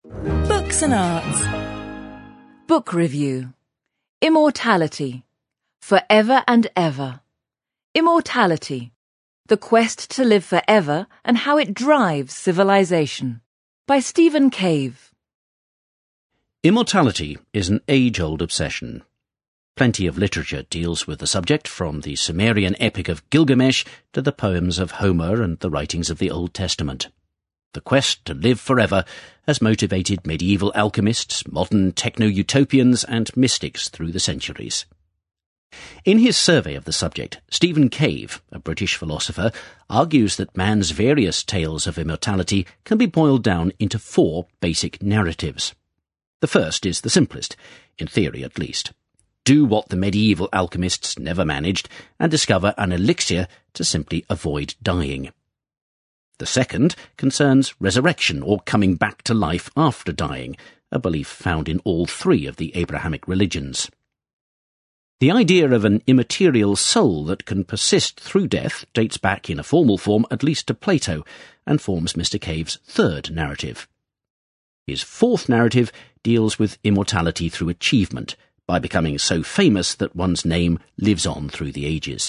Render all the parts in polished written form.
Books and Arts. Book Review. Immortality. Forever and Ever. Immortality. The Quest to Live Forever and How It Drives Civilization. By Stephen Cave. Immortality is an age-old obsession. Plenty of literature deals with the subject, from the Sumerian epic of Gilgamesh to the poems of Homer and the writings of the Old Testament. The quest to live forever has motivated medieval alchemists, modern techno-utopians and mystics through the centuries. In his survey of the subject, Stephen Cave, a British philosopher, argues that man's various tales of immortality can be boiled down into 4 basic narratives. The first is the simplest, in theory at least. Do what the medieval alchemists never managed and discover an elixir to simply avoid dying. The second concerns resurrection, or coming back to life after dying, a belief found in all 3 of the Abrahamic religions. The idea of an immaterial soul that can persist through death dates back in a formal form at least to Plato, and forms Mr. Cave's third narrative. His fourth narrative deals with immortality through achievement, by becoming so famous that one's name lives on through the ages.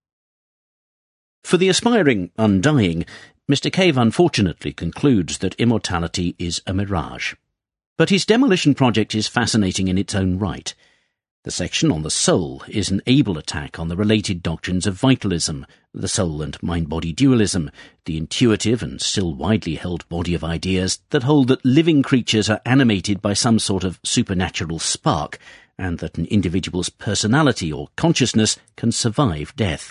For the aspiring undying, Mr. Cave unfortunately concludes that immortality is a mirage. But his demolition project is fascinating in its own right. The section on the soul is an able attack on the related doctrines of vitalism, the soul and mind-body dualism, the intuitive and still widely held body of ideas that hold that living creatures are animated by some sort of supernatural spark, and that an individual's personality or consciousness can survive death.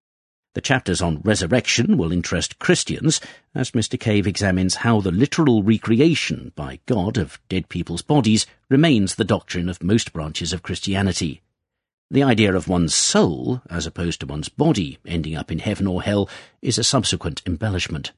The chapters on resurrection will interest Christians, as Mr. Cave examines how the literal recreation by God of dead people's bodies remains the doctrine of most branches of Christianity. The idea of one's soul, as opposed to one's body, ending up in heaven or hell, is a subsequent embellishment.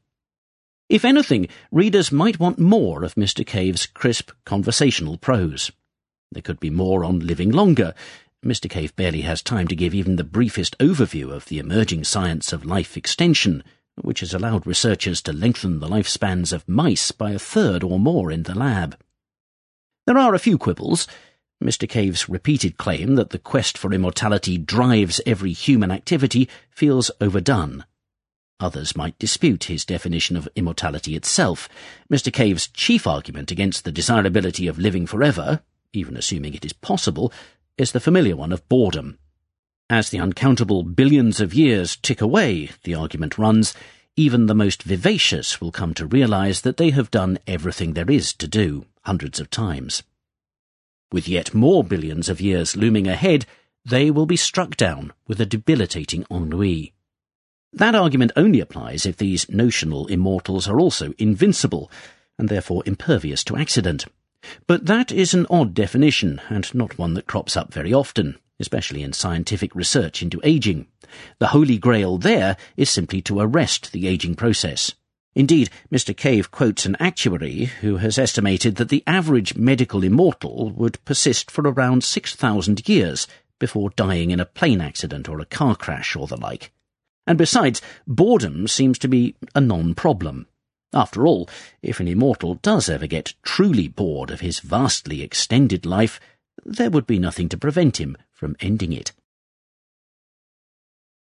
If anything, readers might want more of Mr. Cave's crisp conversational prose. There could be more on living longer. Mr. Cave barely has time to give even the briefest overview of the emerging science of life extension, which has allowed researchers to lengthen the lifespans of mice by 1/3 or more in the lab. There are a few quibbles. Mr. Cave's repeated claim that the quest for immortality drives every human activity feels overdone. Others might dispute his definition of immortality itself. Mr. Cave's chief argument against the desirability of living forever, even assuming it is possible, is the familiar one of boredom. As the uncountable billions of years tick away, the argument runs, even the most vivacious will come to realize that they have done everything there is to do, hundreds of times. With yet more billions of years looming ahead, they will be struck down with a debilitating ennui. That argument only applies if these notional immortals are also invincible, and therefore impervious to accident. But that is an odd definition, and not one that crops up very often, especially in scientific research into aging. The holy grail there is simply to arrest the aging process. Indeed, Mr. Cave quotes an actuary who has estimated that the average medical immortal would persist for around 6,000 years before dying in a plane accident or a car crash or the like. And besides, boredom seems to be a non-problem. After all, if an immortal does ever get truly bored of his vastly extended life, there would be nothing to prevent him from ending it.